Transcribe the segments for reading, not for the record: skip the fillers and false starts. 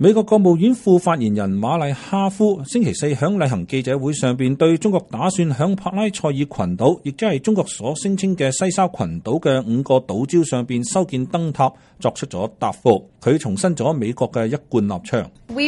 美國國務院副發言人馬麗哈夫星期四響例行記者會上邊對中國打算響帕拉塞爾群島，亦即係中國所聲稱嘅西沙群島嘅5個島礁上邊修建燈塔作出咗答覆。佢重申咗美國嘅一貫立場。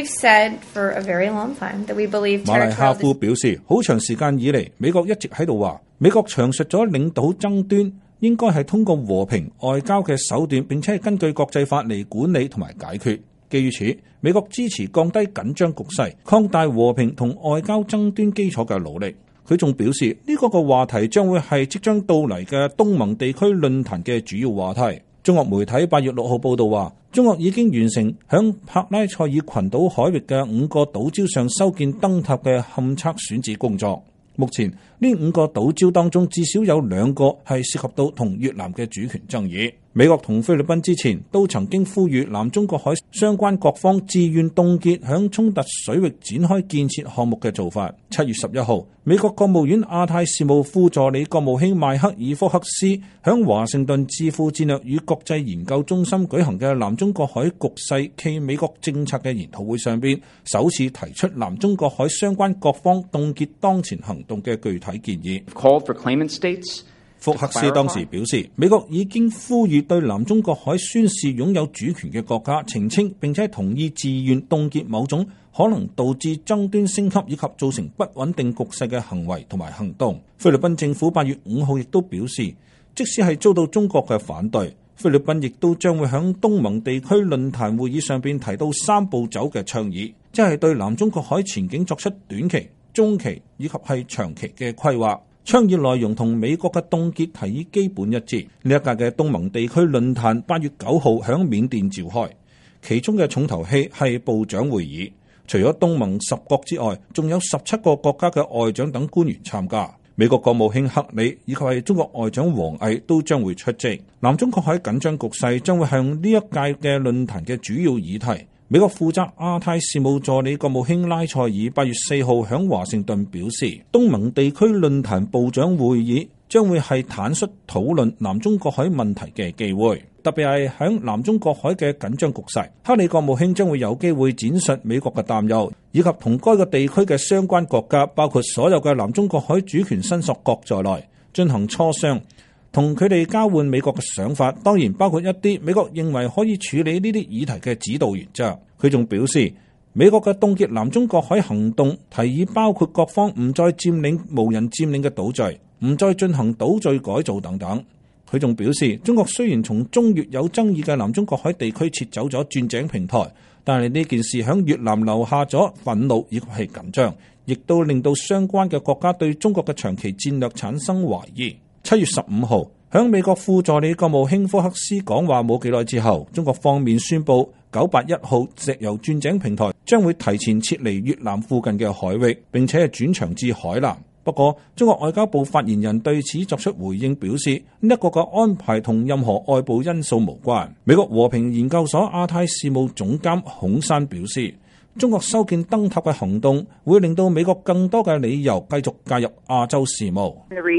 馬麗哈夫表示，好長時間以嚟，美國一直喺度話，美國詳述咗領土爭端應該係通過和平外交嘅手段，並且係根據國際法嚟管理同埋解決。基於此，美國支持降低緊張局勢、擴大和平同外交爭端基礎嘅努力。佢仲表示，呢個話題將會係即將到嚟嘅東盟地區論壇嘅主要話題。中國媒體8月6號報道話，中國已經完成響帕拉塞爾群島海域嘅5個島礁上修建燈塔嘅勘測選址工作。目前呢5個島礁當中至少有2個係涉及到同越南嘅主權爭議。美國同菲律賓之前都曾經呼籲南中國海相關各方自願凍結響衝突水域展開建設項目嘅做法。7月11號，美國國務院亞太事務副助理國務卿邁克爾福克斯響華盛頓智庫戰略與國際研究中心舉行嘅南中國海局勢暨美國政策嘅研討會上邊，首次提出南中國海相關各方凍結當前行動嘅具體建議。福克斯當時表示，美國已經呼籲對南中國海宣示擁有主權嘅國家澄清，並且同意自願凍結某種可能導致爭端升級以及造成不穩定局勢嘅行為同埋行動。菲律賓政府8月5號亦都表示，即使係遭到中國嘅反對，菲律賓亦都將會響東盟地區論壇會議上邊提到3步走嘅倡議，即係對南中國海前景作出短期、中期以及係長期嘅規劃。倡議內容同美國嘅凍結提議基本一致。呢一屆嘅東盟地區論壇8月9號響緬甸召開，其中嘅重頭戲係部長會議。除咗東盟10國之外，仲有17個國家嘅外長等官員參加。美國國務卿克里以及係中國外長王毅都將會出席。南中國海緊張局勢將會向呢一屆嘅論壇嘅主要議題。美國負責亞太事務助理國務卿拉塞爾8月4號響華盛頓表示，東盟地區論壇部長會議將會係坦率討論南中國海問題嘅機會，特別係響南中國海嘅緊張局勢。克里國務卿將會有機會展述美國嘅擔憂，以及同該個地區嘅相關國家，包括所有嘅南中國海主權申索國在內，進行磋商，同佢哋交換美國嘅想法，當然包括一啲美國認為可以處理呢啲議題嘅指導原則。佢仲表示，美國嘅凍結南中國海行動提議包括各方唔再佔領無人佔領嘅島嶼，唔再進行島嶼改造等等。佢仲表示，中國雖然從中越有爭議嘅南中國海地區撤走咗鑽井平台，但係呢件事響越南留下咗憤怒以及係緊張，亦都令到相關嘅國家對中國嘅長期戰略產生懷疑。7月15號，響美國副助理國務卿福克斯講話冇幾耐之後，中國方面宣布981號石油鑽井平台將會提前撤離越南附近嘅海域，並且係轉場至海南。不過，中國外交部發言人對此作出回應，表示呢一個嘅安排同任何外部因素無關。美國和平研究所亞太事務總監孔山表示，中國修建燈塔嘅行動會令到美國更多嘅理由繼續介入亞洲事務。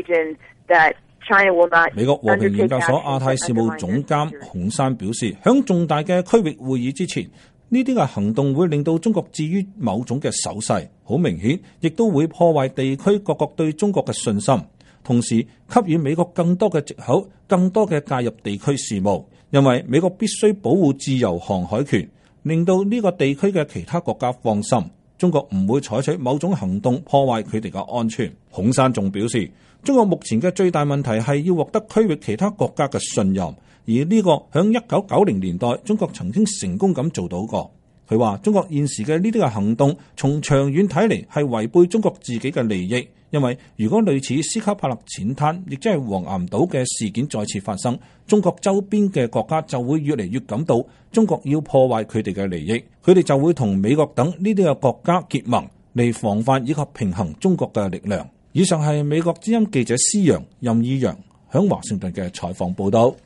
美國和平研究所亞太事務總監孔山表示，響重大嘅區域會議之前，呢啲嘅行動會令到中國置於某種嘅守勢，好明顯，亦都會破壞地區各國對中國嘅信心，同時給予美國更多嘅藉口，更多嘅介入地區事務，因為美國必須保護自由航海權，令到呢個地區嘅其他國家放心，中國唔會採取某種行動破壞佢哋嘅安全。孔山仲表示，中國目前嘅最大問題係要獲得區域其他國家嘅信任，而呢個響1990年代中國曾經成功咁做到過。佢話中國現時嘅呢啲嘅行動從長遠睇嚟係違背中國自己嘅利益，因為如果類似斯卡帕勒淺灘亦即係黃岩島嘅事件再次發生，中國周邊嘅國家就會越嚟越感到中國要破壞佢哋嘅利益，佢哋就會同美國等呢啲嘅國家結盟嚟防範以及平衡中國嘅力量。以上係美國之音記者施陽、任以陽響華盛頓嘅採訪報道。